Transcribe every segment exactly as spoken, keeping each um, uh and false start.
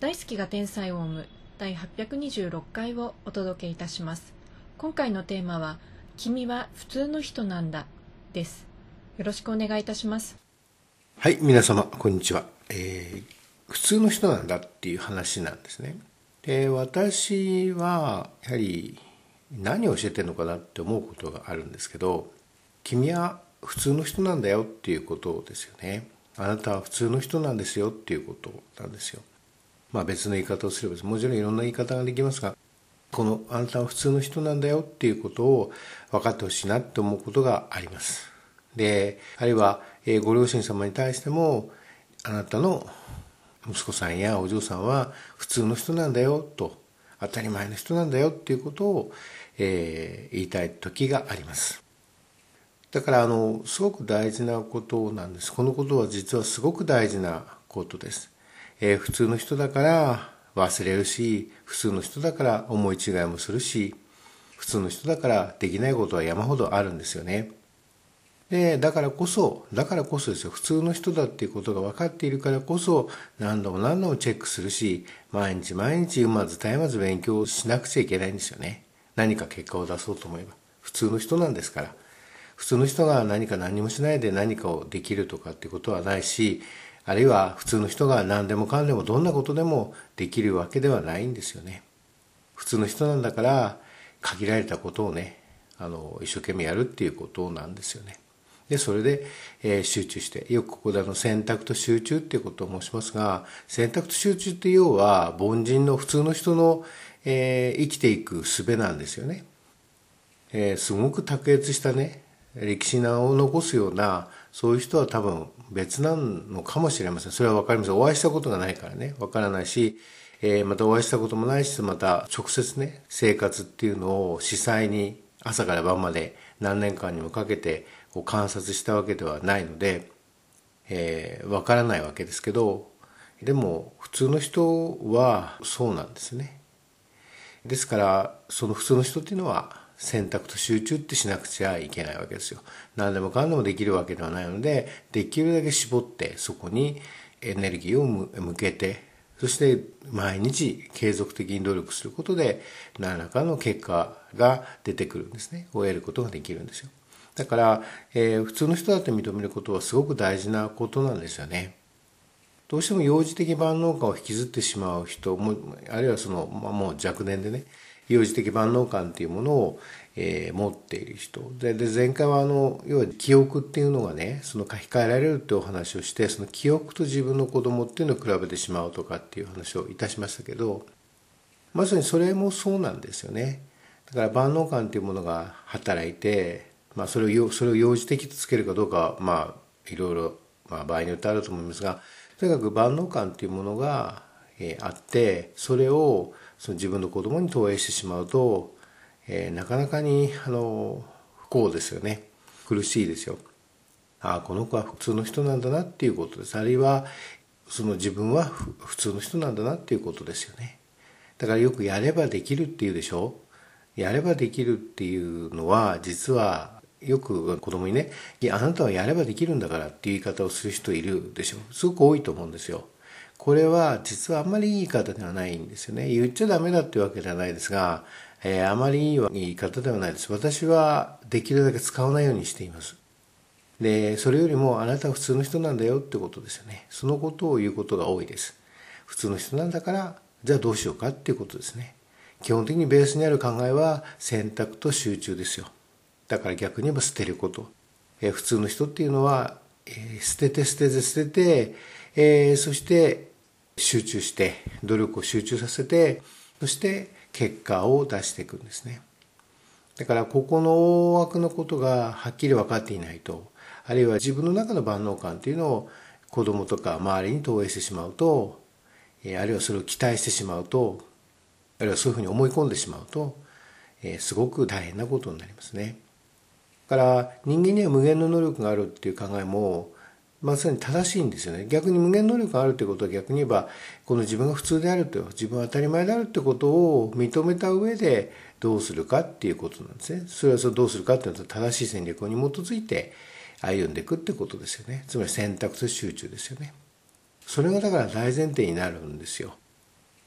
大好きが天才オウムだいはっぴゃくにじゅうろっかいをお届けいたします。今回のテーマは君は普通の人なんだです。よろしくお願いいたします。 はい、皆様こんにちは、えー、普通の人なんだっていう話なんですね。で、私はやはり何を教えてるのかなって思うことがあるんですけど、君は普通の人なんだよっていうことですよね。あなたは普通の人なんですよっていうことなんですよ。まあ別の言い方をすれば、もちろんいろんな言い方ができますが、このあなたは普通の人なんだよっていうことを分かってほしいなって思うことがあります。で、あるいはご両親様に対しても、あなたの息子さんやお嬢さんは普通の人なんだよと、当たり前の人なんだよっていうことを、えー、言いたい時があります。だからあのすごく大事なことなんです。このことは実はすごく大事なことです。えー、普通の人だから忘れるし、普通の人だから思い違いもするし、普通の人だからできないことは山ほどあるんですよね。で、だからこそ、だからこそですよ、普通の人だっていうことが分かっているからこそ、何度も何度もチェックするし、毎日毎日うまず絶えまず勉強しなくちゃいけないんですよね。何か結果を出そうと思えば。普通の人なんですから。普通の人が何か何もしないで何かをできるとかっていうことはないし、あるいは普通の人が何でもかんでもどんなことでもできるわけではないんですよね。普通の人なんだから限られたことをね、あの一生懸命やるっていうことなんですよね。で、それで、えー、集中して、よくここであの選択と集中っていうことを申しますが、選択と集中って要は凡人の普通の人の、えー、生きていく術なんですよね。えー、すごく卓越したね、歴史を残すような、そういう人は多分別なのかもしれません。それは分かりません。お会いしたことがないからね、分からないし、えー、またお会いしたこともないし、また直接ね、生活っていうのを司祭に朝から晩まで何年間にもかけてこう観察したわけではないので、えー、分からないわけですけど、でも普通の人はそうなんですね。ですからその普通の人っていうのは選択と集中ってしなくちゃいけないわけですよ。何でもかんでもできるわけではないので、できるだけ絞ってそこにエネルギーを向けて、そして毎日継続的に努力することで何らかの結果が出てくるんですね。を得ることができるんですよ。だから、えー、普通の人だって認めることはすごく大事なことなんですよね。どうしても幼児的万能感を引きずってしまう人も、あるいはその、まあ、もう若年でね、幼児的万能感っていうものを、えー、持っている人で、で前回はあの要は記憶っていうのがね、その書き換えられるってお話をして、その記憶と自分の子供っていうのを比べてしまうとかっていう話をいたしましたけど、まさにそれもそうなんですよね。だから万能感っていうものが働いて、まあ、それをそれを幼児的とつけるかどうかはまあいろいろ、まあ、場合によってあると思いますが、とにかく万能感っていうものが、えー、あって、それをその自分の子供に投影してしまうと、えー、なかなかにあの不幸ですよね。苦しいですよ。ああ、この子は普通の人なんだなっていうことです。あるいはその自分は普通の人なんだなっていうことですよね。だからよくやればできるっていうでしょ。やればできるっていうのは実はよく子供にね、いやあなたはやればできるんだからっていう言い方をする人いるでしょ。すごく多いと思うんですよ。これは実はあんまりいい言い方ではないんですよね。言っちゃダメだっていうわけではないですが、えー、あまりいい言い方ではないです。私はできるだけ使わないようにしています。で、それよりもあなたは普通の人なんだよってことですよね。そのことを言うことが多いです。普通の人なんだから、じゃあどうしようかっていうことですね。基本的にベースにある考えは選択と集中ですよ。だから逆に言えば捨てること。えー、普通の人っていうのは、えー、捨てて捨てて捨てて、えー、そして集中して、努力を集中させて、そして結果を出していくんですね。だからここの大枠のことがはっきり分かっていないと、あるいは自分の中の万能感っていうのを子供とか周りに投影してしまうと、あるいはそれを期待してしまうと、あるいはそういうふうに思い込んでしまうと、すごく大変なことになりますね。だから人間には無限の能力があるっていう考えもまさに正しいんですよね。逆に無限能力があるということは逆に言えば、この自分が普通であると、自分は当たり前であるということを認めた上でどうするかっていうことなんですね。それはそれどうするかっていうのは正しい戦略に基づいて歩んでいくってことですよね。つまり選択と集中ですよね。それがだから大前提になるんですよ。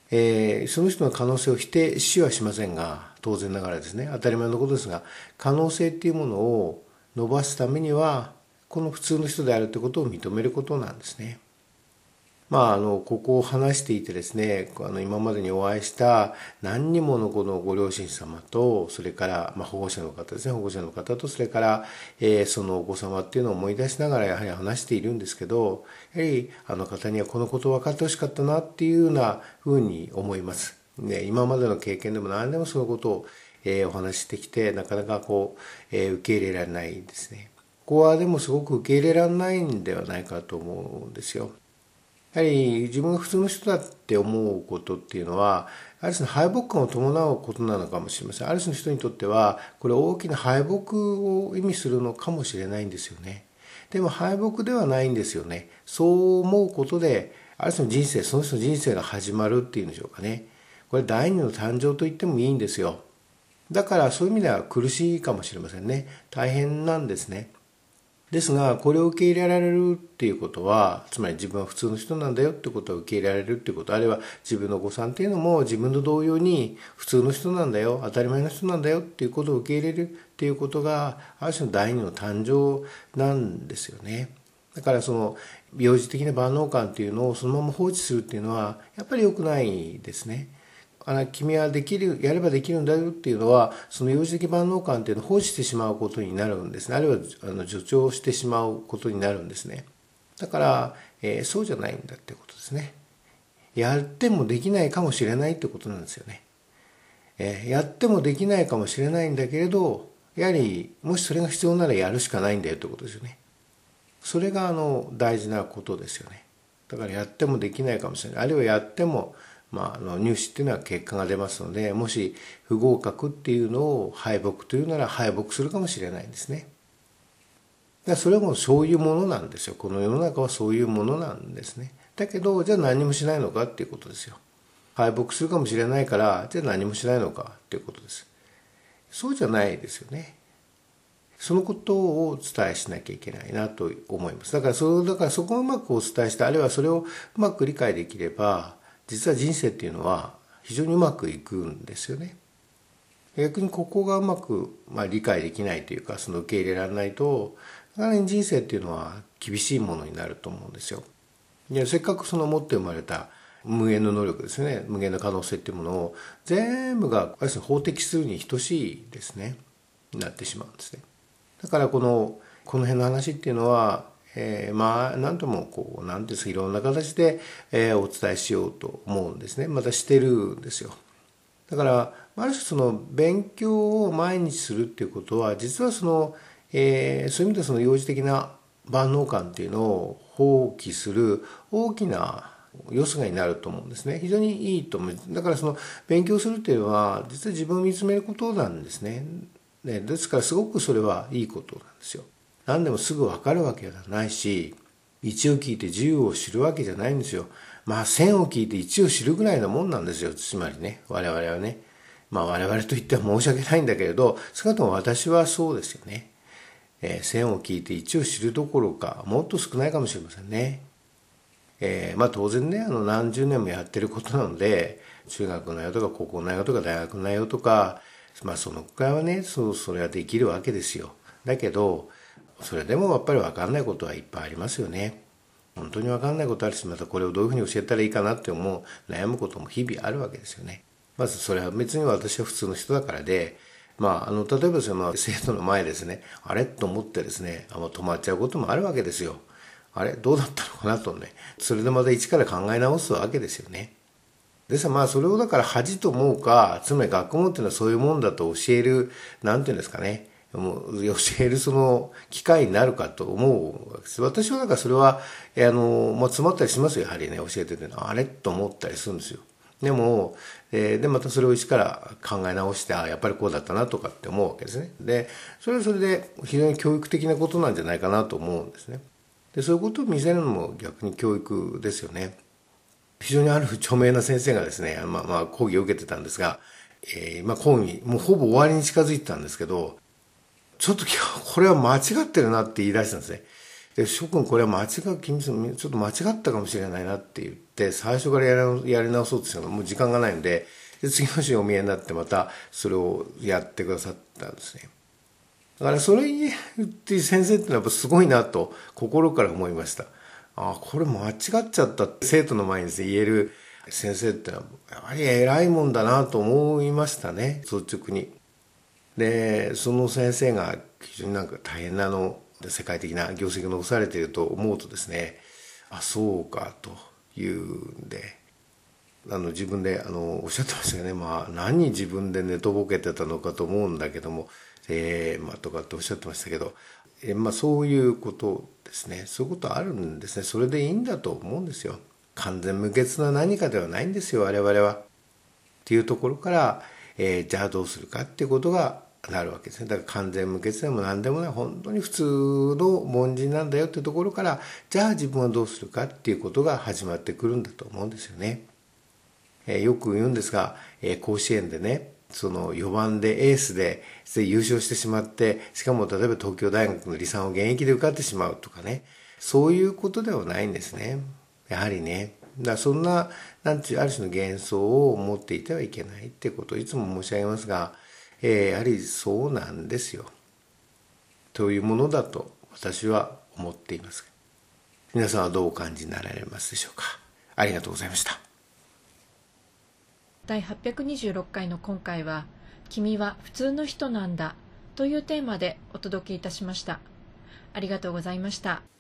えー、その人の可能性を否定しはしませんが、当然ながらですね、当たり前のことですが、可能性っていうものを伸ばすためには、この普通の人であるということを認めることなんですね。まあ、あの、ここを話していてですね、あの、今までにお会いした何人ものこのご両親様と、それから、まあ、保護者の方ですね、保護者の方と、それから、えー、そのお子様っていうのを思い出しながらやはり話しているんですけど、やはり、あの方にはこのことを分かってほしかったなっていうようなふうに思います。ね、今までの経験でも何でもそのことを、えー、お話ししてきて、なかなかこう、えー、受け入れられないですね。ここはでもすごく受け入れられないんではないかと思うんですよ。やはり自分が普通の人だって思うことっていうのは、ある種の敗北感を伴うことなのかもしれません。ある種の人にとっては、これ大きな敗北を意味するのかもしれないんですよね。でも敗北ではないんですよね。そう思うことで、ある種の人生、その人の人生が始まるっていうんでしょうかね。これ第二の誕生と言ってもいいんですよ。だからそういう意味では苦しいかもしれませんね。大変なんですね。ですが、これを受け入れられるっていうことは、つまり自分は普通の人なんだよってことを受け入れられるっていうこと、あるいは自分のお子さんっていうのも自分と同様に普通の人なんだよ、当たり前の人なんだよっていうことを受け入れるっていうことが、ある種の第二の誕生なんですよね。だからその、幼児的な万能感っていうのをそのまま放置するっていうのは、やっぱり良くないですね。あの君はできる、やればできるんだよっていうのは、その幼児的万能感っていうのを放置してしまうことになるんですね。あるいはあの助長してしまうことになるんですね。だから、えー、そうじゃないんだってことですね。やってもできないかもしれないってことなんですよね。えー、やってもできないかもしれないんだけれど、やはりもしそれが必要ならやるしかないんだよってことですよね。それがあの大事なことですよね。だからやってもできないかもしれない。あるいはやってもまあ、あの入試っていうのは結果が出ますので、もし不合格っていうのを敗北というなら敗北するかもしれないんですね。だからそれもそういうものなんですよ。この世の中はそういうものなんですね。だけど、じゃあ何もしないのかっていうことですよ。敗北するかもしれないから、じゃあ何もしないのかっていうことです。そうじゃないですよね。そのことをお伝えしなきゃいけないなと思います。だからそれだからそこをうまくお伝えして、あるいはそれをうまく理解できれば、実は人生っていうのは非常にうまくいくんですよね。逆にここがうまく、まあ、理解できないというか、その受け入れられないと、なかなか人生っていうのは厳しいものになると思うんですよ。いや、せっかくその持って生まれた無限の能力ですね、無限の可能性っていうものを全部がある種法的するに等しいですね、なってしまうんですね。だからこのこの辺の話っていうのは、えー、まあ何ともこう何ていうんですか、いろんな形で、えー、お伝えしようと思うんですね。またしてるんですよ。だからある種その勉強を毎日するっていうことは、実はその、えー、そういう意味でその幼児的な万能感っていうのを放棄する大きなよすがになると思うんですね。非常にいいと思う。だからその勉強するっていうのは実は自分を見つめることなんですね。ね、ですからすごくそれはいいことなんですよ。何でもすぐ分かるわけではないし、いちを聞いてじゅうを知るわけじゃないんですよ。まあせんを聞いていちを知るぐらいなもんなんですよ。つまりね、我々はね。まあ我々と言っては申し訳ないんだけれど、少なくとも私はそうですよね。えー、せんを聞いていちを知るどころか、もっと少ないかもしれませんね。えー、まあ当然ね、あの何十年もやってることなので、中学の内容とか高校の内容とか大学の内容とか、まあそのくらいはね、そう、それはできるわけですよ。だけど、それでもやっぱり分かんないことはいっぱいありますよね。本当に分かんないことあるし、またこれをどういうふうに教えたらいいかなって思う、悩むことも日々あるわけですよね。まずそれは別に私は普通の人だからで、まあ、あの、例えばその生徒の前ですね、あれと思ってですね、あの止まっちゃうこともあるわけですよ。あれどうだったのかなとね、それでまた一から考え直すわけですよね。ですからまあそれをだから恥と思うか、つまり学問っていうのはそういうもんだと教える、なんていうんですかね、もう教えるその機会になるかと思うわけです。私はだからそれは、あの、まあ、詰まったりしますよ、やはりね、教えてて、あれと思ったりするんですよ。でも、えー、で、またそれを一から考え直して、ああ、やっぱりこうだったなとかって思うわけですね。で、それはそれで非常に教育的なことなんじゃないかなと思うんですね。で、そういうことを見せるのも逆に教育ですよね。非常にある著名な先生がですね、まあまあ講義を受けてたんですが、えー、まあ講義、もうほぼ終わりに近づいてたんですけど、ちょっと今日これは間違ってるなって言い出したんですね。 で諸君これは間違う君ちょっと間違ったかもしれないなって言って最初からやりやり直そうとしたのがもう時間がないので、で次の週お見えになってまたそれをやってくださったんですね。だからそれ言えるっていう先生ってのはやっぱすごいなと心から思いました。ああこれ間違っちゃったって生徒の前にですね言える先生ってのはやはり偉いもんだなと思いましたね、率直に。でその先生が非常になんか大変なの世界的な業績を残されていると思うとですね、あそうかというんで、あの自分であのおっしゃってましたよね。まあ何自分で寝とぼけてたのかと思うんだけども、えー、まあとかっておっしゃってましたけど、えー、まあそういうことですね。そういうことあるんですね。それでいいんだと思うんですよ。完全無欠な何かではないんですよ我々は。っていうところから、えー、じゃあどうするかっていうことがなるわけですね。だから完全無欠でも何でもない本当に普通の凡人なんだよっていうところから、じゃあ自分はどうするかっていうことが始まってくるんだと思うんですよね。えー、よく言うんですが、えー、甲子園でねそのよばんでエースで優勝してしまって、しかも例えば東京大学の理三を現役で受かってしまうとかね、そういうことではないんですね。やはりね、だからそんななんていうある種の幻想を持っていてはいけないってことをいつも申し上げますが、えー、やはりそうなんですよというものだと私は思っています。皆さんはどうお感じになられますでしょうか。ありがとうございました。 だいはっぴゃくにじゅうろっかいの今回は「君は普通の人なんだ」というテーマでお届けいたしました。ありがとうございました。